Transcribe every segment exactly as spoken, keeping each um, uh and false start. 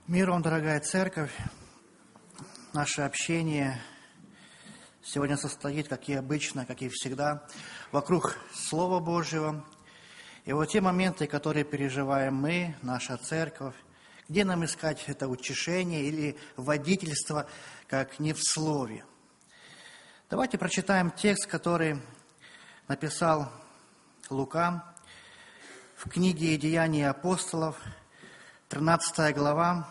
Мир вам, дорогая церковь. Наше общение сегодня состоит, как и обычно, как и всегда, вокруг Слова Божьего. И вот те моменты, которые переживаем мы, наша церковь, где нам искать это утешение или водительство, как не в Слове. Давайте прочитаем текст, который написал Лука в книге «Деяния апостолов», тринадцатая глава,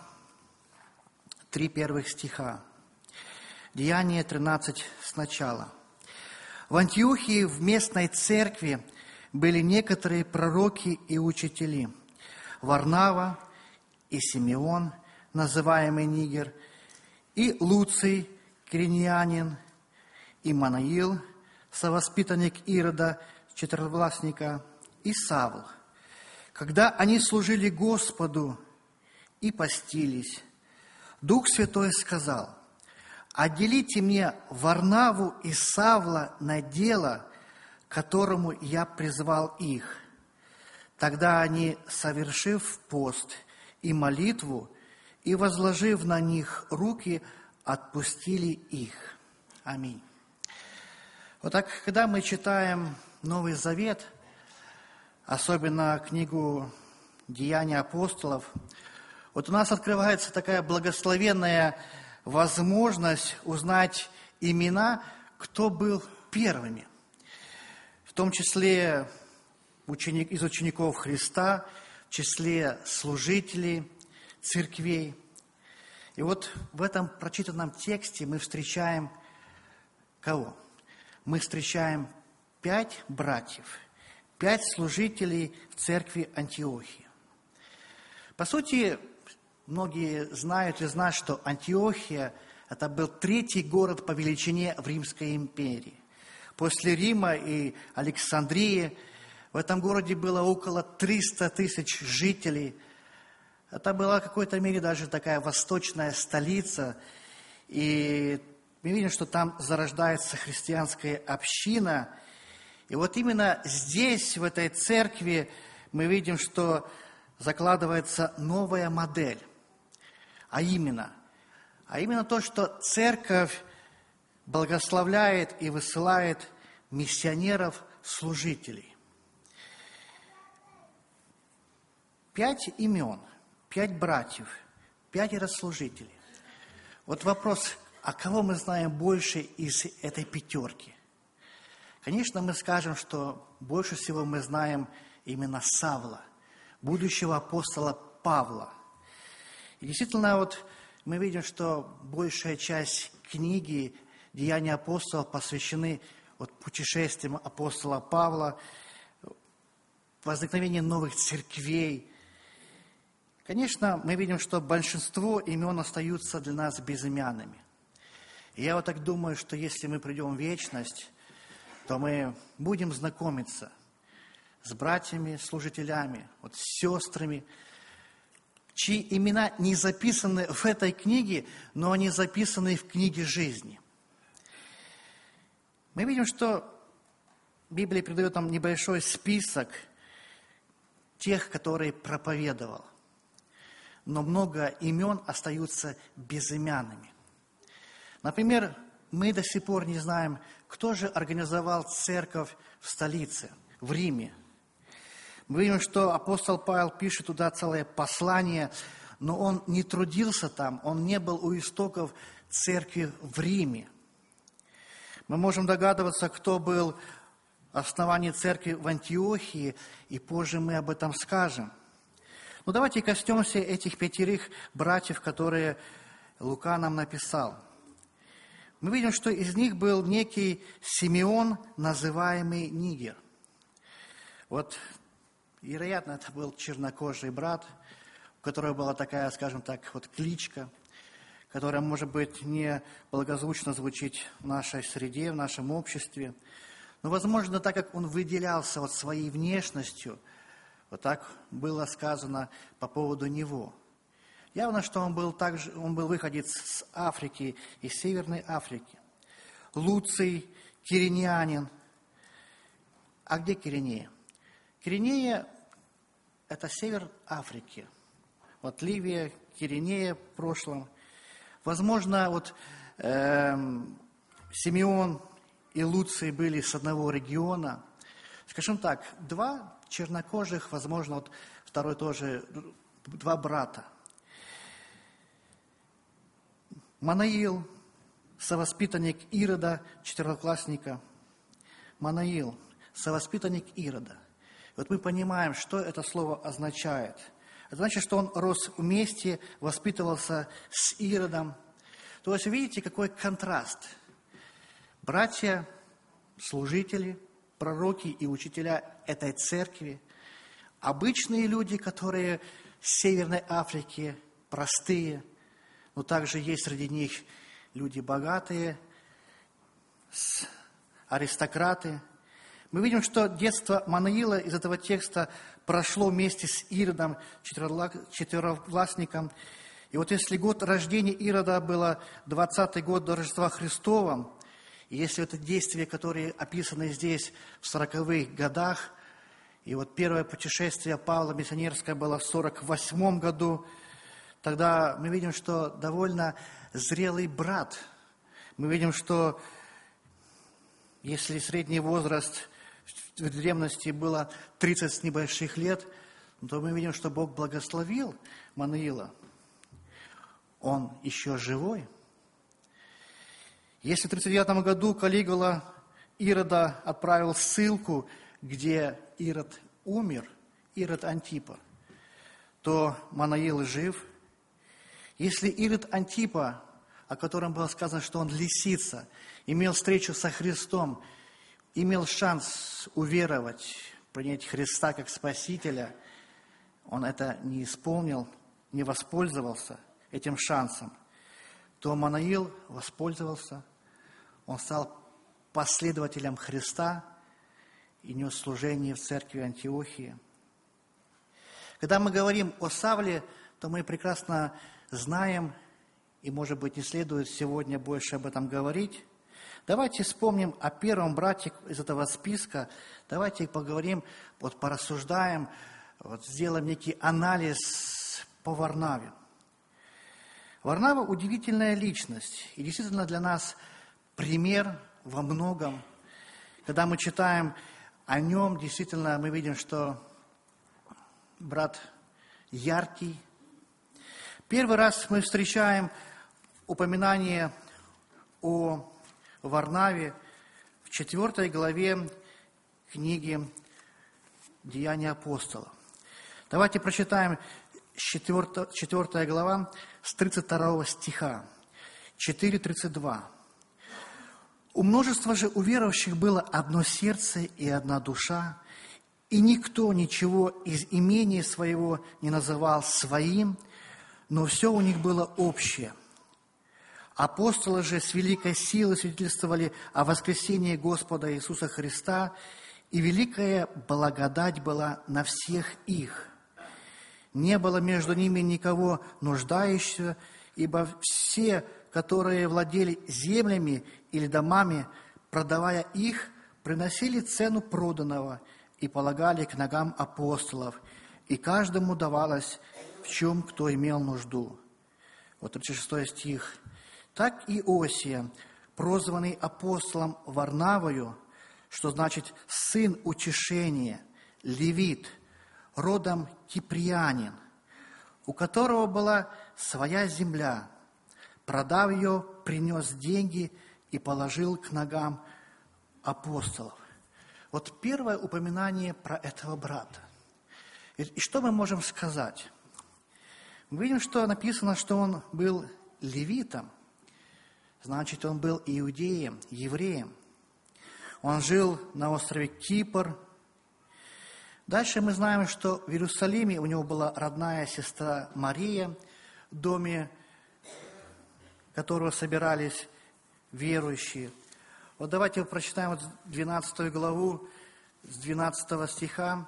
три первых стиха. Деяние тринадцать сначала. В Антиохии в местной церкви были некоторые пророки и учители. Варнава и Симеон, называемый Нигер, и Луций, киринянин, и Манаил, совоспитанник Ирода, четверовластника, и Савл. Когда они служили Господу и постились, Дух Святой сказал: «Отделите мне Варнаву и Савла на дело, которому я призвал их». Тогда они, совершив пост и молитву, и возложив на них руки, отпустили их. Аминь. Вот так, когда мы читаем Новый Завет, особенно книгу «Деяния апостолов», вот у нас открывается такая благословенная возможность узнать имена, кто был первыми, в том числе ученик, из учеников Христа, в числе служителей церквей. И вот в этом прочитанном тексте мы встречаем кого? Мы встречаем пять братьев, пять служителей в церкви Антиохии. По сути, многие знают и знают, что Антиохия – это был третий город по величине в Римской империи. После Рима и Александрии в этом городе было около триста тысяч жителей. Это была в какой-то мере даже такая восточная столица. И мы видим, что там зарождается христианская община. И вот именно здесь, в этой церкви, мы видим, что закладывается новая модель. А именно, а именно то, что церковь благословляет и высылает миссионеров-служителей. Пять имен, пять братьев, пятеро служителей. Вот вопрос, а кого мы знаем больше из этой пятерки? Конечно, мы скажем, что больше всего мы знаем именно Савла, будущего апостола Павла. И действительно, вот мы видим, что большая часть книги «Деяния апостолов» посвящены вот путешествиям апостола Павла, возникновению новых церквей. Конечно, мы видим, что большинство имен остаются для нас безымянными. И я вот так думаю, что если мы придем в вечность, то мы будем знакомиться с братьями, служителями, вот, с сестрами, чьи имена не записаны в этой книге, но они записаны в книге жизни. Мы видим, что Библия придает нам небольшой список тех, которые проповедовал. Но много имен остаются безымянными. Например, мы до сих пор не знаем, кто же организовал церковь в столице, в Риме. Мы видим, что апостол Павел пишет туда целое послание, но он не трудился там, он не был у истоков церкви в Риме. Мы можем догадываться, кто был в основании церкви в Антиохии, и позже мы об этом скажем. Но давайте коснемся этих пятерых братьев, которые Лука нам написал. Мы видим, что из них был некий Симеон, называемый Нигер. Вот, вероятно, это был чернокожий брат, у которого была такая, скажем так, вот кличка, которая, может быть, не благозвучно звучит в нашей среде, в нашем обществе. Но, возможно, так как он выделялся вот своей внешностью, вот так было сказано по поводу него. Явно, что он был, также, он был выходец с Африки, из Северной Африки. Луций, киринянин. А где Киринея? Киринея – это север Африки. вот Ливия, Киринея в прошлом. Возможно, вот э, Симеон и Луций были с одного региона. Скажем так, два чернокожих, возможно, вот второй тоже, два брата. Манаил, совоспитанник Ирода, четвероклассника. Манаил, совоспитанник Ирода. Вот мы понимаем, что это слово означает. Это значит, что он рос вместе, воспитывался с Иродом. То есть, видите, какой контраст. Братья, служители, пророки и учителя этой церкви, обычные люди, которые с Северной Африки, простые, но также есть среди них люди богатые, аристократы. Мы видим, что детство Манаила из этого текста прошло вместе с Иродом, четвероклассником. И вот если год рождения Ирода было двадцатый год до Рождества Христова, и если это действия, которые описаны здесь в сороковых годах, и вот первое путешествие Павла миссионерское было в сорок восьмом году, тогда мы видим, что довольно зрелый брат. Мы видим, что если средний возраст в древности было тридцать с небольших лет, то мы видим, что Бог благословил Манаила. Он еще живой. Если в тридцать девятом году Калигула Ирода отправил ссылку, где Ирод умер, Ирод Антипа, то Манаил жив. Если Ирод Антипа, о котором было сказано, что он лисица, имел встречу со Христом, имел шанс уверовать, принять Христа как Спасителя, он это не исполнил, не воспользовался этим шансом, то Манаил воспользовался, он стал последователем Христа и нес служение в церкви Антиохии. Когда мы говорим о Савле, то мы прекрасно знаем, и, может быть, не следует сегодня больше об этом говорить. Давайте вспомним о первом брате из этого списка. Давайте поговорим, вот порассуждаем, вот сделаем некий анализ по Варнаве. Варнава – удивительная личность, и действительно для нас пример во многом. Когда мы читаем о нем, действительно мы видим, что брат яркий. Первый раз мы встречаем упоминание о Варнаве в четвертой главе книги «Деяния апостолов». Давайте прочитаем четвёртая глава с тридцать второго стиха, четыре тридцать два. «У множества же уверовавших было одно сердце и одна душа, и никто ничего из имения своего не называл своим, но все у них было общее. Апостолы же с великой силой свидетельствовали о воскресении Господа Иисуса Христа, и великая благодать была на всех их. Не было между ними никого нуждающего, ибо все, которые владели землями или домами, продавая их, приносили цену проданного и полагали к ногам апостолов, и каждому давалось, в чем кто имел нужду». Вот тридцать шестой стих. «Так и Иосия, прозванный апостолом Варнавою, что значит сын утешения, левит, родом киприянин, у которого была своя земля, продав ее, принес деньги и положил к ногам апостолов». Вот первое упоминание про этого брата. И, и что мы можем сказать? Мы видим, что написано, что он был левитом, значит, он был иудеем, евреем. Он жил на острове Кипр. Дальше мы знаем, что в Иерусалиме у него была родная сестра Мария, в доме которого собирались верующие. Вот давайте прочитаем вот двенадцатую главу с двенадцатого стиха.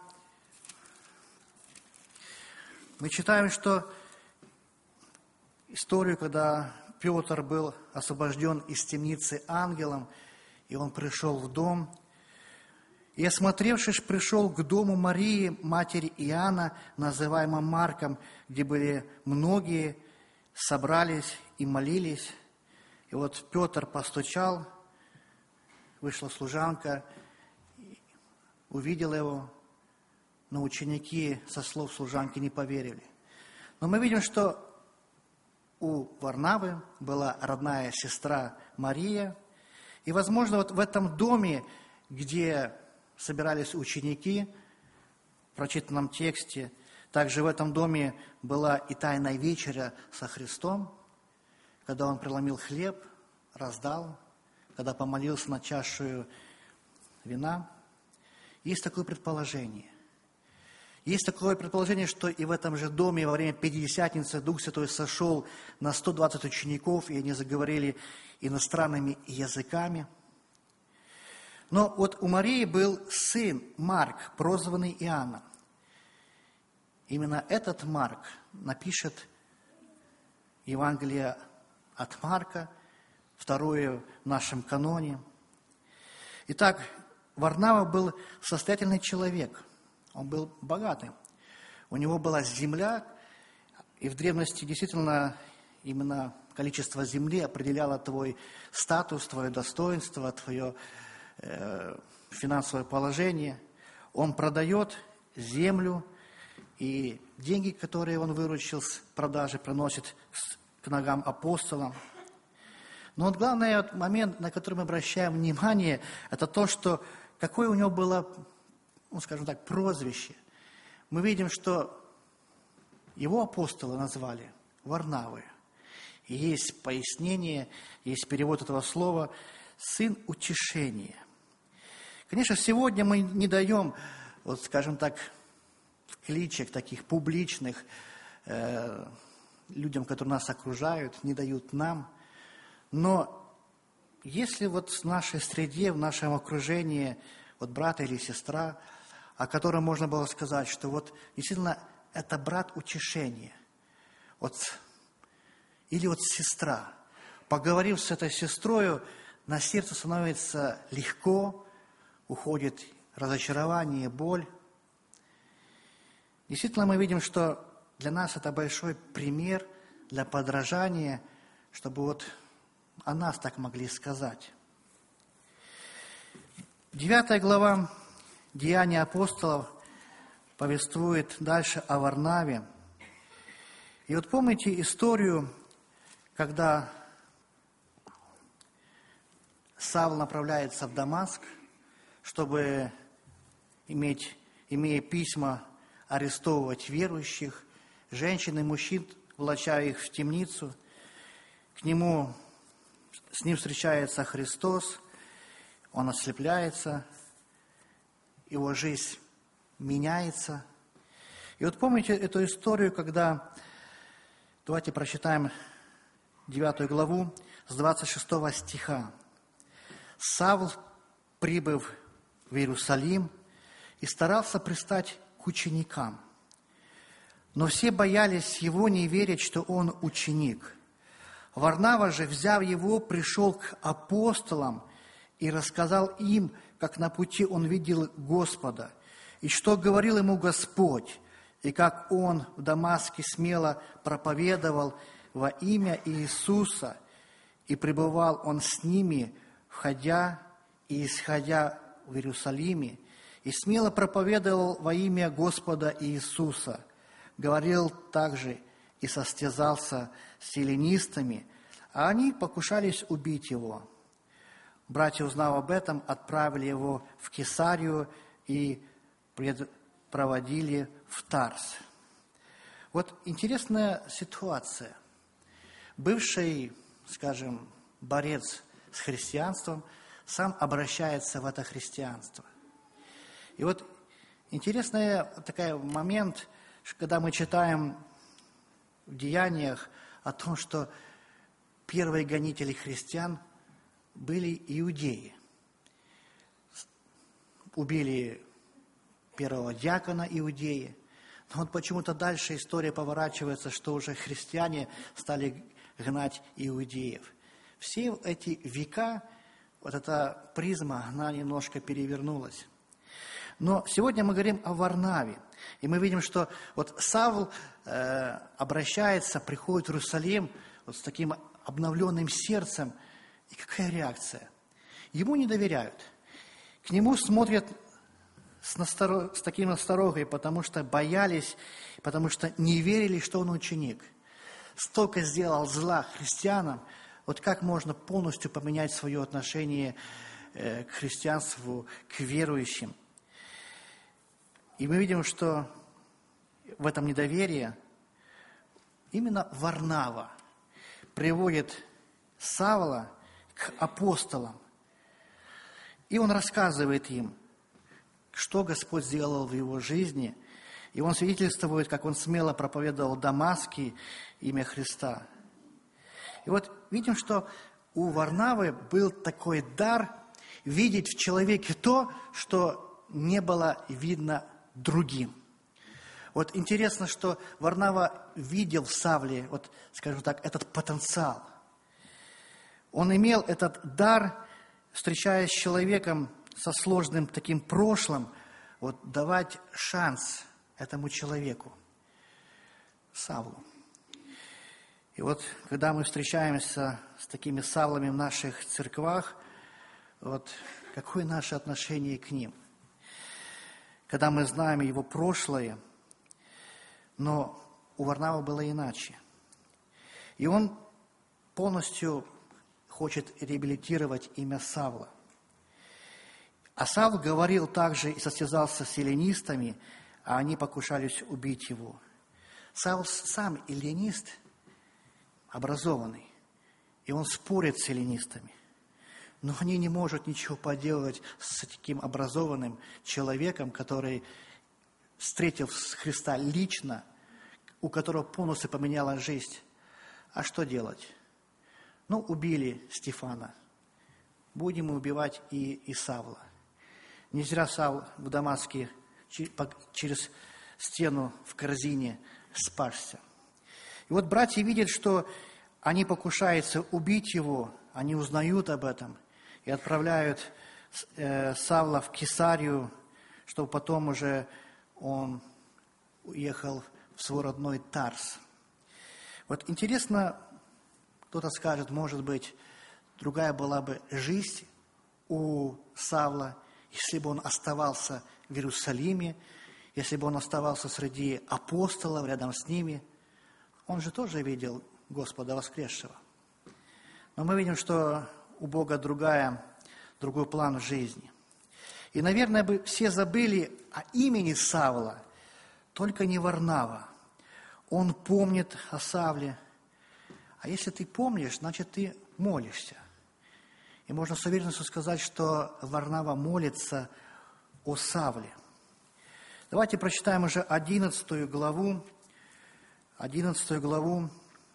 Мы читаем, что историю, когда Петр был освобожден из темницы ангелом, и он пришел в дом. И, осмотревшись, пришел к дому Марии, матери Иоанна, называемого Марком, где были многие, собрались и молились. И вот Петр постучал, вышла служанка, увидела его, но ученики со слов служанки не поверили. Но мы видим, что у Варнавы была родная сестра Мария, и, возможно, вот в этом доме, где собирались ученики, в прочитанном тексте, также в этом доме была и тайная вечеря со Христом, когда Он преломил хлеб, раздал, когда помолился над чашею вина. Есть такое предположение. Есть такое предположение, что и в этом же доме во время Пятидесятницы Дух Святой сошел на сто двадцать учеников, и они заговорили иностранными языками. Но вот у Марии был сын Марк, прозванный Иоанном. Именно этот Марк напишет Евангелие от Марка, второе в нашем каноне. Итак, Варнава был состоятельный человек. Он был богатый. У него была земля, и в древности действительно именно количество земли определяло твой статус, твое достоинство, твое э, финансовое положение. Он продает землю, и деньги, которые он выручил с продажи, приносит к ногам апостолам. Но вот главный вот момент, на который мы обращаем внимание, это то, что какое у него было, ну, скажем так, прозвище. Мы видим, что его апостолы назвали Варнавой. И есть пояснение, есть перевод этого слова «сын утешения». Конечно, сегодня мы не даем, вот, скажем так, кличек таких публичных э, людям, которые нас окружают, не дают нам. Но если вот в нашей среде, в нашем окружении вот брат или сестра, о котором можно было сказать, что вот действительно это брат утешения, вот, или вот сестра, поговорив с этой сестрой, на сердце становится легко, уходит разочарование, боль. Действительно, мы видим, что для нас это большой пример для подражания, чтобы вот о нас так могли сказать. Девятая глава Деяния апостолов повествует дальше о Варнаве. И вот помните историю, когда Савл направляется в Дамаск, чтобы иметь, имея письма, арестовывать верующих, женщин и мужчин, влачая их в темницу. К нему, с ним встречается Христос, он ослепляется, его жизнь меняется. И вот помните эту историю, когда, давайте прочитаем девятую главу с двадцать шестого стиха. «Савл, прибыв в Иерусалим, и старался пристать к ученикам. Но все боялись его не верить, что он ученик. Варнава же, взяв его, пришел к апостолам и рассказал им, как на пути он видел Господа, и что говорил ему Господь, и как он в Дамаске смело проповедовал во имя Иисуса, и пребывал он с ними, входя и исходя в Иерусалиме, и смело проповедовал во имя Господа Иисуса, говорил также и состязался с эллинистами, а они покушались убить его. Братья, узнав об этом, отправили его в Кесарию и проводили в Тарс». Вот интересная ситуация. Бывший, скажем, борец с христианством сам обращается в это христианство. И вот интересный такой момент, когда мы читаем в Деяниях о том, что первые гонители христиан были иудеи. Убили первого диакона иудеи. Но вот почему-то дальше история поворачивается, что уже христиане стали гнать иудеев. Все эти века, вот эта призма, она немножко перевернулась. Но сегодня мы говорим о Варнаве. И мы видим, что вот Савл э, обращается, приходит в Иерусалим вот с таким обновленным сердцем. И какая реакция? Ему не доверяют. К нему смотрят с, настор... с таким насторогой, потому что боялись, потому что не верили, что он ученик. Столько сделал зла христианам. Вот как можно полностью поменять свое отношение э, к христианству, к верующим? И мы видим, что в этом недоверии именно Варнава приводит Савла к апостолам. И он рассказывает им, что Господь сделал в его жизни. И он свидетельствует, как он смело проповедовал в Дамаске имя Христа. И вот видим, что у Варнавы был такой дар видеть в человеке то, что не было видно другим. Вот интересно, что Варнава видел в Савле, вот, скажем так, этот потенциал. Он имел этот дар, встречаясь с человеком со сложным таким прошлым, вот, давать шанс этому человеку, Савлу. И вот, когда мы встречаемся с такими Савлами в наших церквах, вот, какое наше отношение к ним? Когда мы знаем его прошлое, но у Варнавы было иначе. И он полностью хочет реабилитировать имя Савла. А Савл говорил также и состязался с эллинистами, а они покушались убить его. Савл сам эллинист, образованный, и он спорит с эллинистами. Но они не могут ничего поделать с таким образованным человеком, который встретил Христа лично, у которого полностью поменяла жизнь. А что делать? Ну, убили Стефана. Будем убивать и, и Савла. Не зря Савл в Дамаске через стену в корзине спасся. И вот братья видят, что они покушаются убить его, они узнают об этом и отправляют э, Савла в Кесарию, чтобы потом уже он уехал в свой родной Тарс. Вот интересно, кто-то скажет, может быть, другая была бы жизнь у Савла, если бы он оставался в Иерусалиме, если бы он оставался среди апостолов, рядом с ними. Он же тоже видел Господа воскресшего. Но мы видим, что у Бога другая, другой план в жизни. И, наверное, бы все забыли о имени Савла, только не Варнава. Он помнит о Савле. А если ты помнишь, значит, ты молишься. И можно с уверенностью сказать, что Варнава молится о Савле. Давайте прочитаем уже одиннадцатую главу, одиннадцатую главу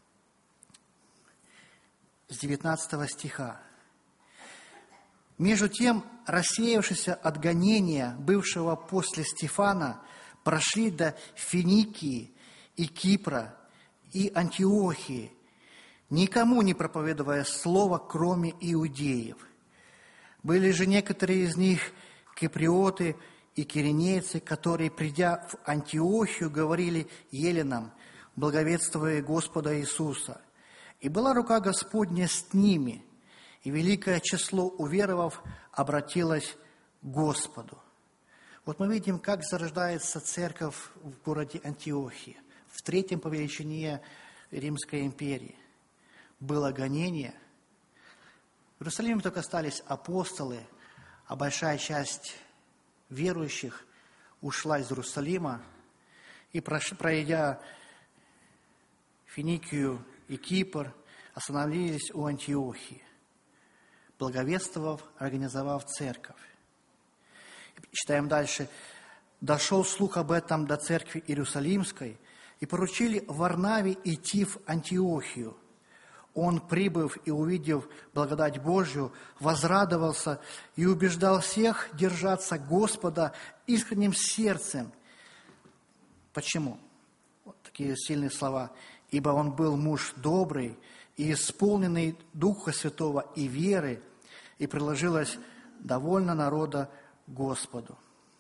с девятнадцатого стиха. «Между тем, рассеявшиеся от гонения, бывшего после Стефана, прошли до Финикии и Кипра и Антиохии, никому не проповедуя слово, кроме иудеев. Были же некоторые из них киприоты и киринейцы, которые, придя в Антиохию, говорили еленам, благовествуя Господа Иисуса. И была рука Господня с ними, и великое число уверовав обратилось к Господу». Вот мы видим, как зарождается церковь в городе Антиохия, в третьем по величине Римской империи. Было гонение. В Иерусалиме только остались апостолы, а большая часть верующих ушла из Иерусалима и, пройдя Финикию и Кипр, остановились у Антиохии, благовествовав, организовав церковь. Читаем дальше. «Дошел слух об этом до церкви Иерусалимской, и поручили Варнаве идти в Антиохию. Он, прибыв и увидев благодать Божью, возрадовался и убеждал всех держаться Господа искренним сердцем». Почему? Вот такие сильные слова. «Ибо он был муж добрый и исполненный Духа Святого и веры, и приложилось довольно народа Господу».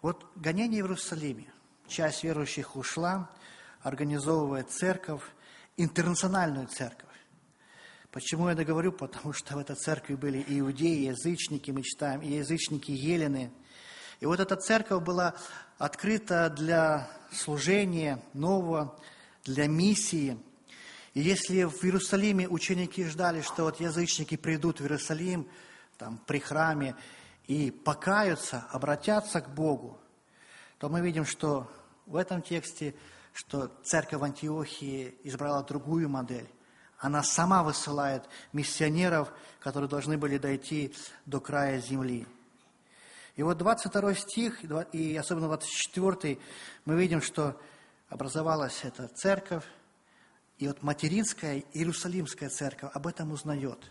Вот гонение в Иерусалиме. Часть верующих ушла, организовывая церковь, интернациональную церковь. Почему я это говорю? Потому что в этой церкви были иудеи, язычники, мы читаем, и язычники елены. И вот эта церковь была открыта для служения нового, для миссии. И если в Иерусалиме ученики ждали, что вот язычники придут в Иерусалим, там, при храме, и покаются, обратятся к Богу, то мы видим, что в этом тексте, что церковь Антиохии избрала другую модель. Она сама высылает миссионеров, которые должны были дойти до края земли. И вот двадцать второй стих, и особенно двадцать четвёртый, мы видим, что образовалась эта церковь, и вот материнская Иерусалимская церковь об этом узнает.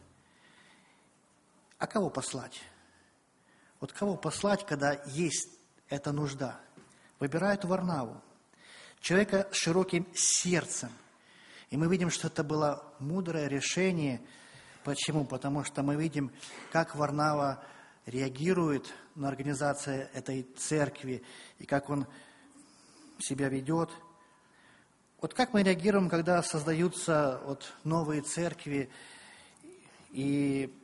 А кого послать? Вот кого послать, когда есть эта нужда? Выбирают Варнаву, человека с широким сердцем. И мы видим, что это было мудрое решение. Почему? Потому что мы видим, как Варнава реагирует на организацию этой церкви, и как он себя ведет. Вот как мы реагируем, когда создаются вот новые церкви, и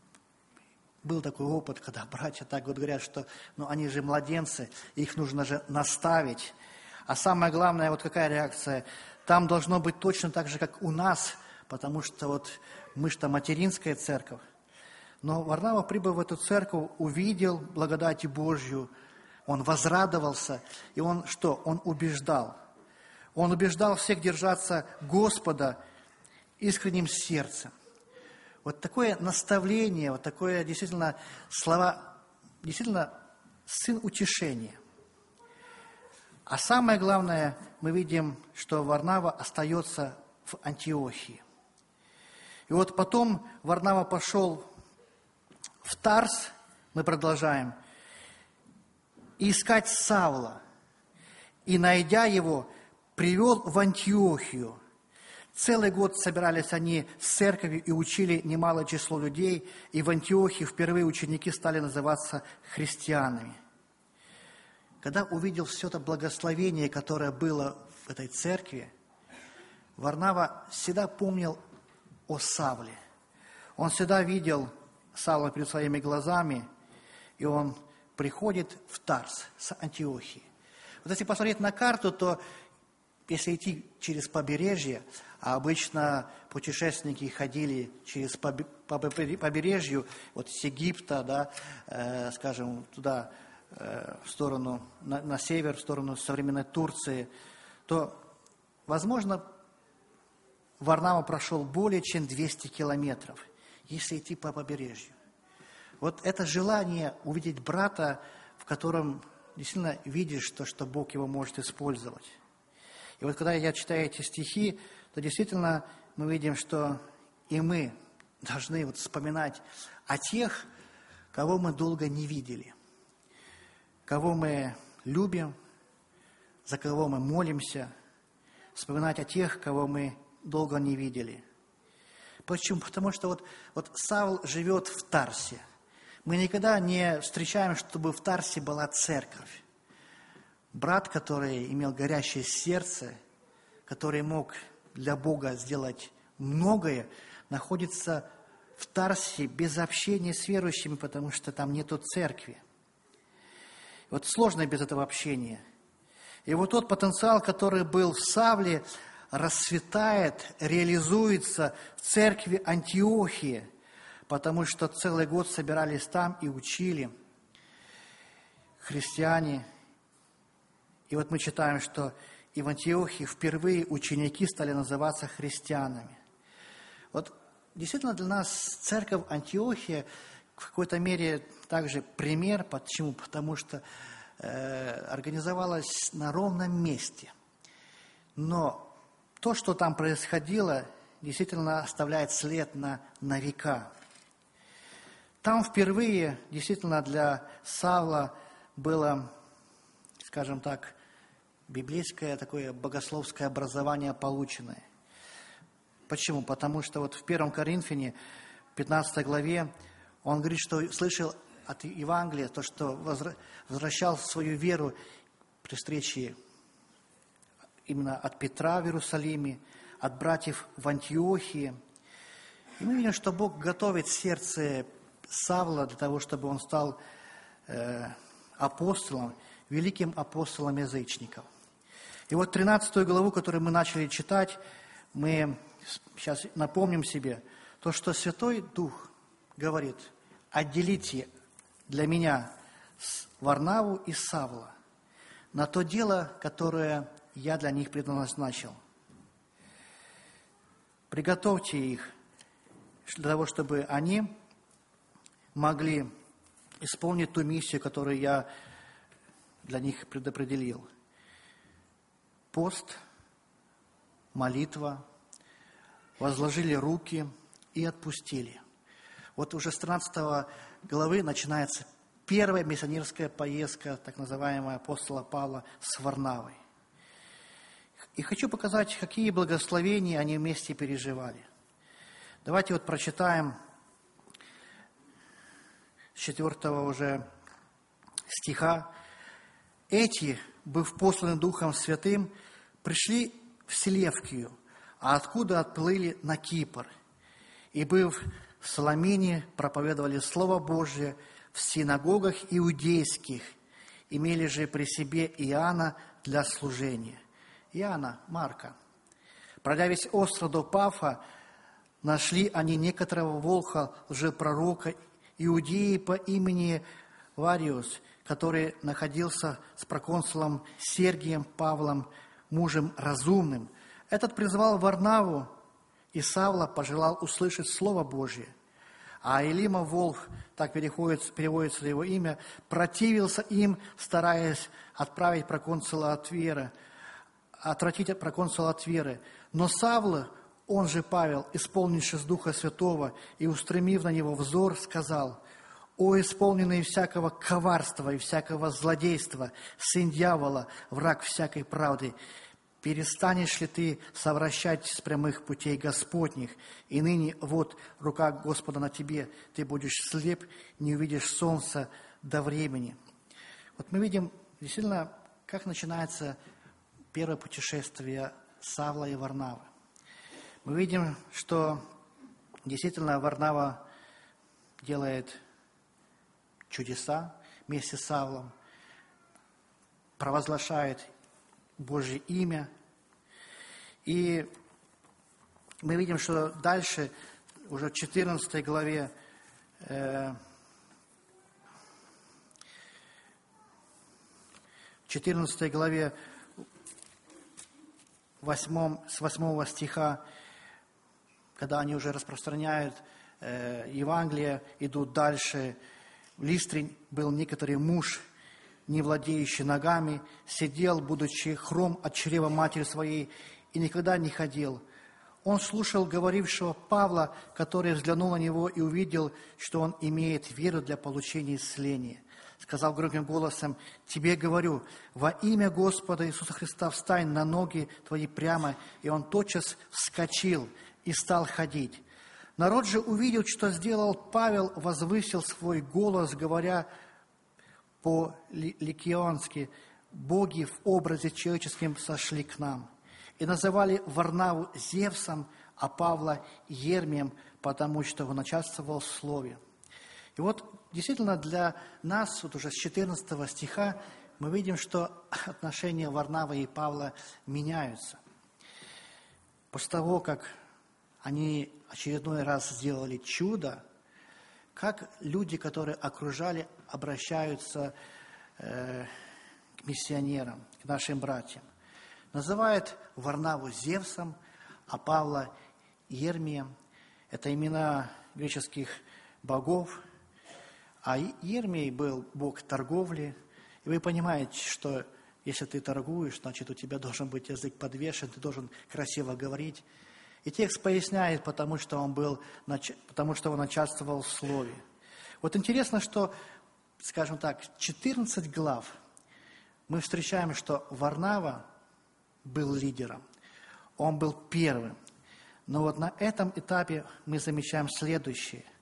был такой опыт, когда братья так вот говорят, что ну, они же младенцы, их нужно же наставить. А самое главное, вот какая реакция? Там должно быть точно так же, как у нас, потому что вот мы что, материнская церковь. Но Варнава, прибыв в эту церковь, увидел благодать Божью, он возрадовался, и он что? Он убеждал. Он убеждал всех держаться Господа искренним сердцем. Вот такое наставление, вот такое действительно слова, действительно сын утешения. А самое главное, мы видим, что Варнава остается в Антиохии. И вот потом Варнава пошел в Тарс, мы продолжаем, и искать Савла. И, найдя его, привел в Антиохию. Целый год собирались они с церковью и учили немалое число людей. И в Антиохии впервые ученики стали называться христианами. Когда увидел все это благословение, которое было в этой церкви, Варнава всегда помнил о Савле. Он всегда видел Савла перед своими глазами, и он приходит в Тарс с Антиохии. Вот если посмотреть на карту, то если идти через побережье, а обычно путешественники ходили через побережью, вот с Египта, да, э, скажем, туда, э, в сторону, на, на север, в сторону современной Турции, то, возможно, Варнава прошел более чем двести километров, если идти по побережью. Вот это желание увидеть брата, в котором действительно видишь то, что Бог его может использовать. И вот когда я читаю эти стихи, то действительно мы видим, что и мы должны вот вспоминать о тех, кого мы долго не видели, кого мы любим, за кого мы молимся, вспоминать о тех, кого мы долго не видели. Почему? Потому что вот, вот Савл живет в Тарсе. Мы никогда не встречаем, чтобы в Тарсе была церковь. Брат, который имел горящее сердце, который мог для Бога сделать многое, находится в Тарсе без общения с верующими, потому что там нету церкви. Вот сложно без этого общения. И вот тот потенциал, который был в Савле, расцветает, реализуется в церкви Антиохии, потому что целый год собирались там и учили христиане. И вот мы читаем, что и в Антиохии впервые ученики стали называться христианами. Вот действительно для нас церковь Антиохия в какой-то мере также пример. Почему? Потому что э, организовалась на ровном месте. Но то, что там происходило, действительно оставляет след на, на века. Там впервые действительно для Савла было, скажем так, библейское такое богословское образование полученное. Почему? Потому что вот в первом Коринфяне, пятнадцатой главе, он говорит, что слышал от Евангелия, то, что возвращал свою веру при встрече именно от Петра в Иерусалиме, от братьев в Антиохии. И мы видим, что Бог готовит сердце Савла для того, чтобы он стал э, апостолом, великим апостолом язычников. И вот тринадцатую главу, которую мы начали читать, мы сейчас напомним себе то, что Святой Дух говорит: отделите для меня Варнаву и Савла на то дело, которое я для них предназначил. Приготовьте их для того, чтобы они могли исполнить ту миссию, которую я для них предопределил. Пост, молитва, возложили руки и отпустили. Вот уже с тринадцатой главы начинается первая миссионерская поездка, так называемая, апостола Павла с Варнавой. И хочу показать, какие благословения они вместе переживали. Давайте вот прочитаем с четвертого уже стиха. «Эти, быв посланы Духом Святым, пришли в Селевкию, а откуда отплыли на Кипр, и, быв в Саламине, проповедовали Слово Божие в синагогах иудейских, имели же при себе Иоанна для служения». Иоанна, Марка. «Пройдя весь остров до Пафа, нашли они некоторого волха, лжепророка, иудеи по имени Вариус, который находился с проконсулом Сергием Павлом, мужем разумным. Этот призвал Варнаву, и Савла пожелал услышать Слово Божие. А Элима Волх, так переходит, переводится его имя, противился им, стараясь отправить проконсула от веры, отвратить от проконсула от веры. Но Савла, он же Павел, исполнившись Духа Святого и устремив на него взор, сказал: «О, исполненный всякого коварства и всякого злодейства, сын дьявола, враг всякой правды, перестанешь ли ты совращать с прямых путей Господних? И ныне вот рука Господа на тебе, ты будешь слеп, не увидишь солнца до времени». Вот мы видим действительно, как начинается первое путешествие Савла и Варнавы. Мы видим, что действительно Варнава делает чудеса вместе с Савлом, провозглашает Божье имя. И мы видим, что дальше, уже в четырнадцатой главе, э, в четырнадцатой главе восьмом, с восьмого стиха, когда они уже распространяют э, Евангелие, идут дальше. В Листре был некоторый муж, не владеющий ногами, сидел, будучи хром от чрева матери своей, и никогда не ходил. Он слушал говорившего Павла, который взглянул на него и увидел, что он имеет веру для получения исцеления. Сказал громким голосом: «Тебе говорю, во имя Господа Иисуса Христа встань на ноги твои прямо». И он тотчас вскочил и стал ходить. Народ же увидел, что сделал Павел, возвысил свой голос, говоря по-ликионски: «Боги в образе человеческим сошли к нам». И называли Варнаву Зевсом, а Павла Ермием, потому что он участвовал в слове. И вот действительно для нас, вот уже с четырнадцатого стиха, мы видим, что отношения Варнавы и Павла меняются. После того, как они очередной раз сделали чудо, как люди, которые окружали, обращаются э, к миссионерам, к нашим братьям. Называют Варнаву Зевсом, а Павла Ермием. Это имена греческих богов. А Ермий был бог торговли. И вы понимаете, что если ты торгуешь, значит, у тебя должен быть язык подвешен, ты должен красиво говорить. И текст поясняет, потому что он был, потому что он участвовал в слове. Вот интересно, что, скажем так, четырнадцать глав мы встречаем, что Варнава был лидером, он был первым. Но вот на этом этапе мы замечаем следующее.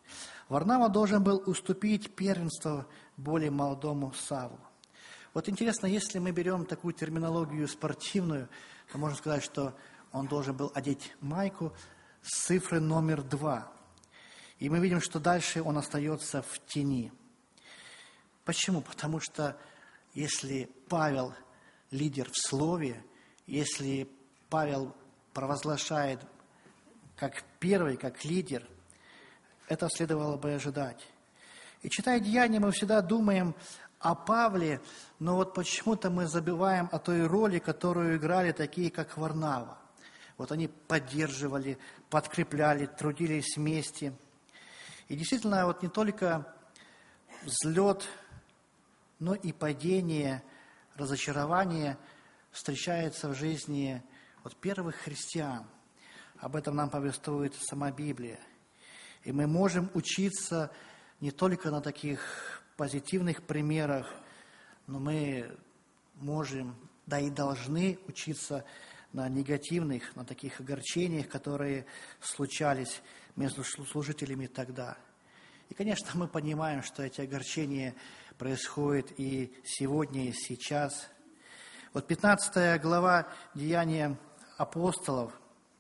Варнава должен был уступить первенство более молодому Савлу. Вот интересно, если мы берем такую терминологию спортивную, то можно сказать, что он должен был одеть майку с цифрой номер два. И мы видим, что дальше он остается в тени. Почему? Потому что если Павел лидер в слове, если Павел провозглашает как первый, как лидер, это следовало бы ожидать. И читая Деяния, мы всегда думаем о Павле, но вот почему-то мы забываем о той роли, которую играли такие, как Варнава. Вот они поддерживали, подкрепляли, трудились вместе. И действительно, вот не только взлет, но и падение, разочарование встречается в жизни вот первых христиан. Об этом нам повествует сама Библия. И мы можем учиться не только на таких позитивных примерах, но мы можем, да и должны учиться на негативных, на таких огорчениях, которые случались между служителями тогда. И, конечно, мы понимаем, что эти огорчения происходят и сегодня, и сейчас. Вот пятнадцатая глава Деяния апостолов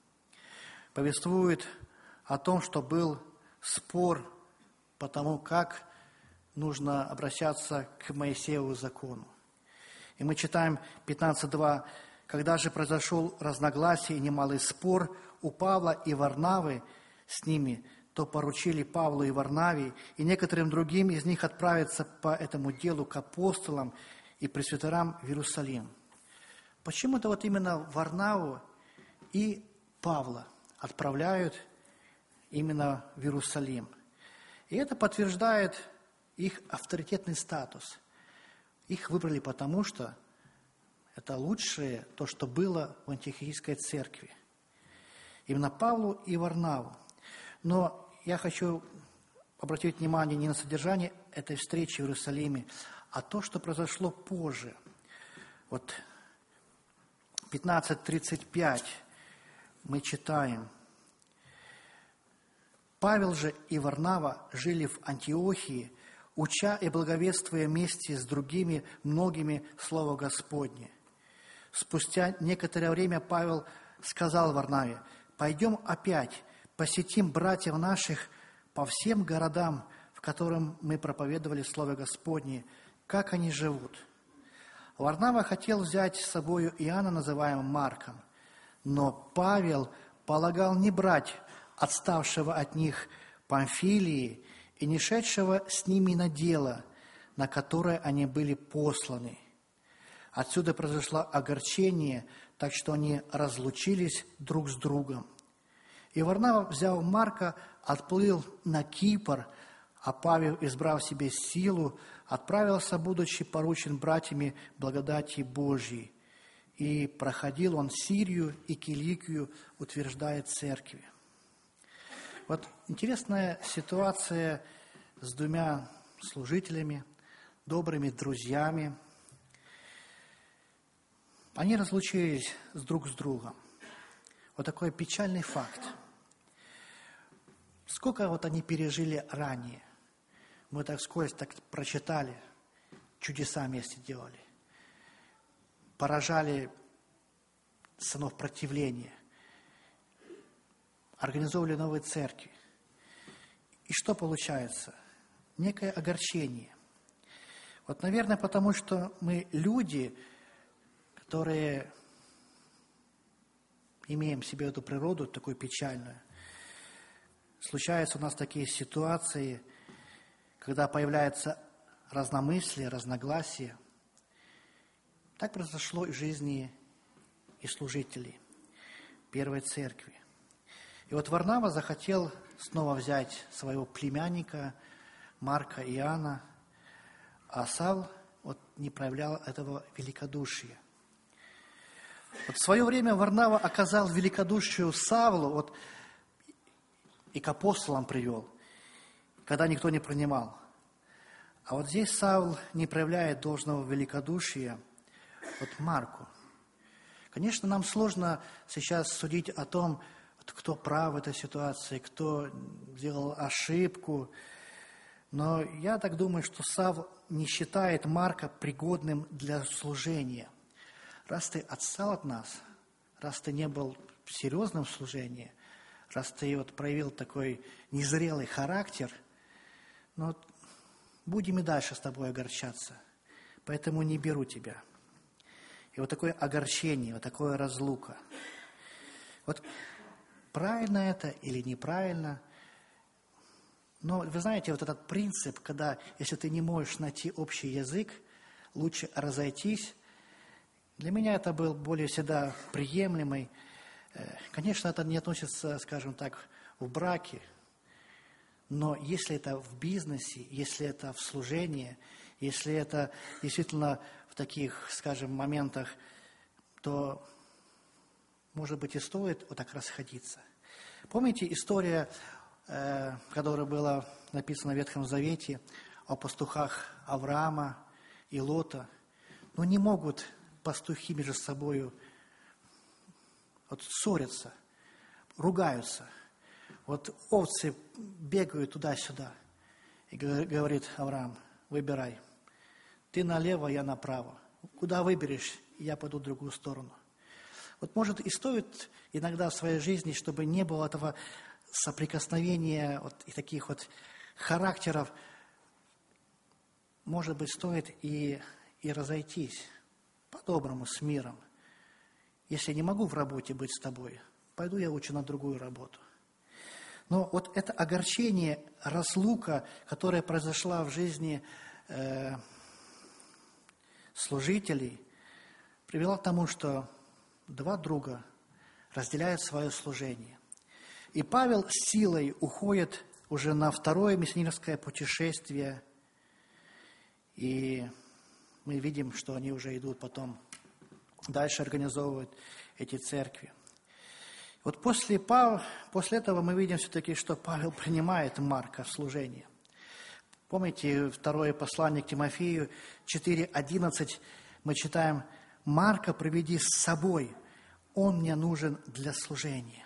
повествует о том, что был спор по тому, как нужно обращаться к Моисееву закону. И мы читаем пятнадцать два. «Когда же произошел разногласие и немалый спор у Павла и Варнавы с ними, то поручили Павлу и Варнаве и некоторым другим из них отправиться по этому делу к апостолам и пресвитерам в Иерусалим». Почему-то вот именно Варнаву и Павла отправляют именно в Иерусалим. И это подтверждает их авторитетный статус. Их выбрали потому, что это лучшее, то, что было в антиохийской церкви. Именно Павлу и Варнаву. Но я хочу обратить внимание не на содержание этой встречи в Иерусалиме, а то, что произошло позже. Вот пятнадцать тридцать пять мы читаем. «Павел же и Варнава жили в Антиохии, уча и благовествуя вместе с другими многими Слово Господне. Спустя некоторое время Павел сказал Варнаве: «Пойдем опять, посетим братьев наших по всем городам, в которых мы проповедовали Слово Господне, как они живут». Варнава хотел взять с собою Иоанна, называемого Марком, но Павел полагал не брать отставшего от них Памфилии и не шедшего с ними на дело, на которое они были посланы. Отсюда произошло огорчение, так что они разлучились друг с другом. И Варнава, взяв Марка, отплыл на Кипр, а Павел, избрав себе силу, отправился, будучи поручен братьями благодати Божьей. И проходил он Сирию и Киликию, утверждая церкви. Вот интересная ситуация с двумя служителями, добрыми друзьями. Они разлучились с друг с другом. Вот такой печальный факт. Сколько вот они пережили ранее. Мы так вскользь так прочитали, чудеса вместе делали. Поражали сынов противления. Организовывали новые церкви. И что получается? Некое огорчение. Вот, наверное, потому что мы люди, которые имеем в себе эту природу, такую печальную. Случаются у нас такие ситуации, когда появляется разномыслие, разногласия. Так произошло и в жизни и служителей Первой Церкви. И вот Варнава захотел снова взять своего племянника Марка и Иоанна, а Савл вот не проявлял этого великодушия. Вот в свое время Варнава оказал великодушие Савлу, вот, и к апостолам привел, когда никто не принимал. А вот здесь Савл не проявляет должного великодушия вот Марку. Конечно, нам сложно сейчас судить о том, кто прав в этой ситуации, кто сделал ошибку. Но я так думаю, что Савл не считает Марка пригодным для служения. Раз ты отстал от нас, раз ты не был серьезным в служении, раз ты вот проявил такой незрелый характер, ну, будем и дальше с тобой огорчаться. Поэтому не беру тебя. И вот такое огорчение, вот такое разлука. Вот правильно это или неправильно? Но вы знаете, вот этот принцип, когда, если ты не можешь найти общий язык, лучше разойтись, для меня это был более всегда приемлемый. Конечно, это не относится, скажем так, в браке, но если это в бизнесе, если это в служении, если это действительно в таких, скажем, моментах, то, может быть, и стоит вот так расходиться. Помните история, э, которая была написана в Ветхом Завете о пастухах Авраама и Лота? Ну, не могут пастухи между собой вот ссорятся, ругаются. Вот овцы бегают туда-сюда. И говорит Авраам: выбирай. Ты налево, я направо. Куда выберешь, я пойду в другую сторону. Вот может и стоит иногда в своей жизни, чтобы не было этого соприкосновения вот, и таких вот характеров, может быть, стоит и, и разойтись по-доброму с миром. Если не могу в работе быть с тобой, пойду я лучше на другую работу. Но вот это огорчение, разлука, которая произошла в жизни э, служителей, привела к тому, что два друга разделяют свое служение. И Павел с Силой уходит уже на второе миссионерское путешествие, и мы видим, что они уже идут потом дальше организовывают эти церкви. Вот после, Пав... после этого мы видим все-таки, что Павел принимает Марка в служение. Помните, второе послание к Тимофею четыре одиннадцать мы читаем: «Марка приведи с собой, он мне нужен для служения».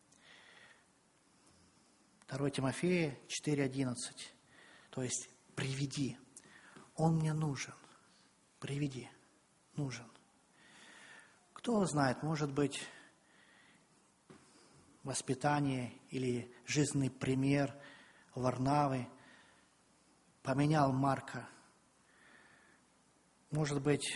второе Тимофея четыре одиннадцать. То есть приведи, он мне нужен, приведи, нужен. Кто знает, может быть, воспитание или жизненный пример Варнавы поменял Марка. Может быть,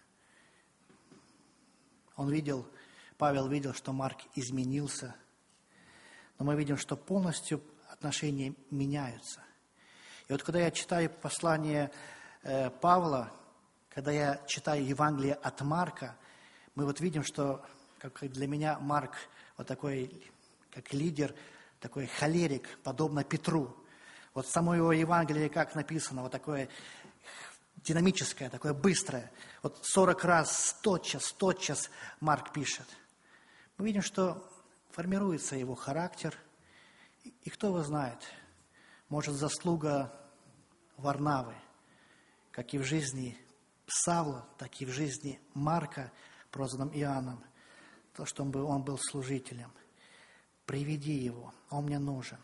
он видел, Павел видел, что Марк изменился, но мы видим, что полностью отношения меняются. И вот когда я читаю послание э, Павла, когда я читаю Евангелие от Марка, мы вот видим, что как для меня Марк вот такой, как лидер, такой холерик, подобно Петру. Вот само его Евангелие, как написано, вот такое динамическое, такое быстрое. Вот сорок раз, тотчас, тотчас Марк пишет. Мы видим, что формируется его характер. И кто его знает, может, заслуга Варнавы, как и в жизни Савла, так и в жизни Марка, прозванным Иоанном, то, что он был, он был служителем. Приведи его, он мне нужен.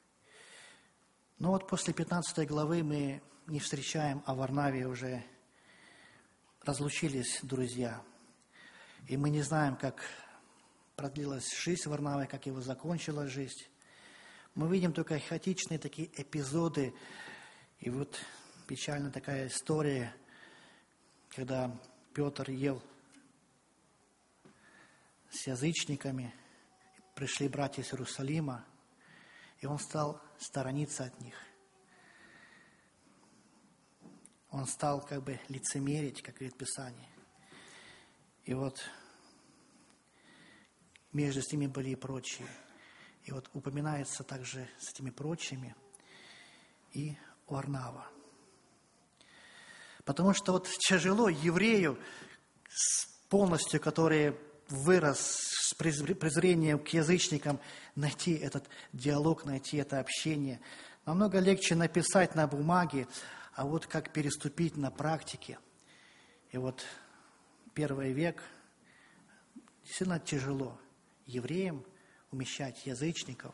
Но вот после пятнадцатой главы мы не встречаем о Варнаве, уже разлучились друзья. И мы не знаем, как продлилась жизнь Варнавы, как его закончилась жизнь. Мы видим только хаотичные такие эпизоды. И вот печальная такая история, когда Петр ел с язычниками, пришли братья из Иерусалима, и он стал сторониться от них. Он стал как бы лицемерить, как говорит Писание. И вот между с ними были и прочие. И вот упоминается также с этими прочими и Варнава. Потому что вот тяжело еврею, полностью, который вырос с презрением к язычникам, найти этот диалог, найти это общение. Намного легче написать на бумаге, а вот как переступить на практике. И вот первый век действительно тяжело евреям умещать язычников.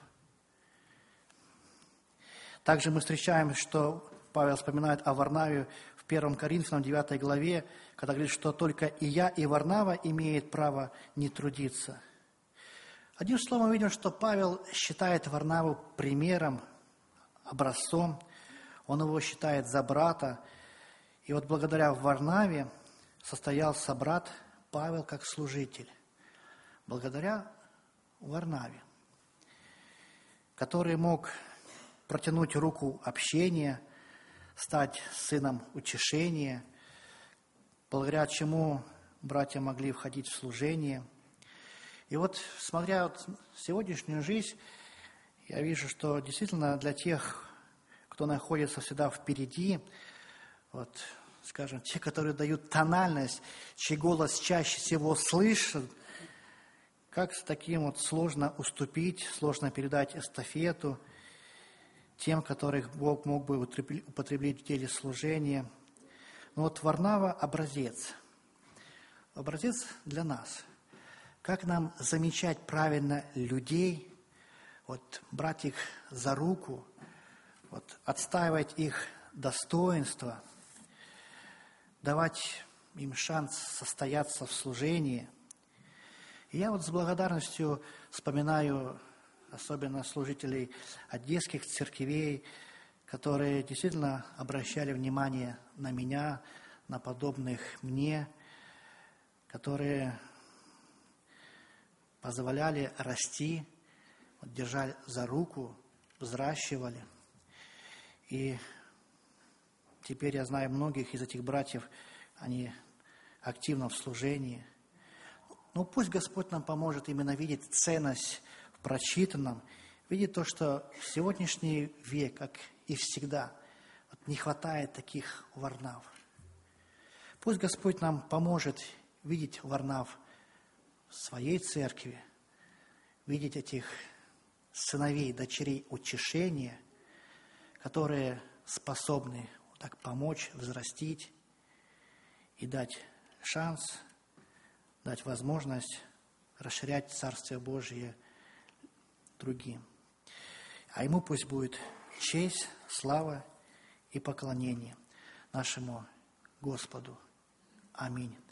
Также мы встречаем, что Павел вспоминает о Варнаве в первом Коринфянам девятой главе, когда говорит, что только и я, и Варнава имеет право не трудиться. Одним словом, мы видим, что Павел считает Варнаву примером, образцом, он его считает за брата. И вот благодаря Варнаве состоялся брат Павел как служитель. Благодаря Варнаве, который мог протянуть руку общения, стать сыном утешения, благодаря чему братья могли входить в служение. И вот, смотря вот сегодняшнюю жизнь, я вижу, что действительно для тех, кто находится всегда впереди, вот, скажем, те, которые дают тональность, чей голос чаще всего слышат, как с таким вот сложно уступить, сложно передать эстафету тем, которых Бог мог бы употребить в деле служения. Но вот Варнава – образец. Образец для нас. Как нам замечать правильно людей, вот, брать их за руку, вот, отстаивать их достоинство, давать им шанс состояться в служении. И я вот с благодарностью вспоминаю особенно служителей одесских церквей, которые действительно обращали внимание на меня, на подобных мне, которые позволяли расти, вот, держали за руку, взращивали. И теперь я знаю многих из этих братьев, они активно в служении. Но пусть Господь нам поможет именно видеть ценность в прочитанном, видеть то, что в сегодняшний век, как и всегда, вот, не хватает таких Варнав. Пусть Господь нам поможет видеть Варнав в своей церкви, видеть этих сыновей, дочерей утешения, которые способны так помочь, взрастить и дать шанс, дать возможность расширять Царствие Божие другим. А Ему пусть будет честь, слава и поклонение нашему Господу. Аминь.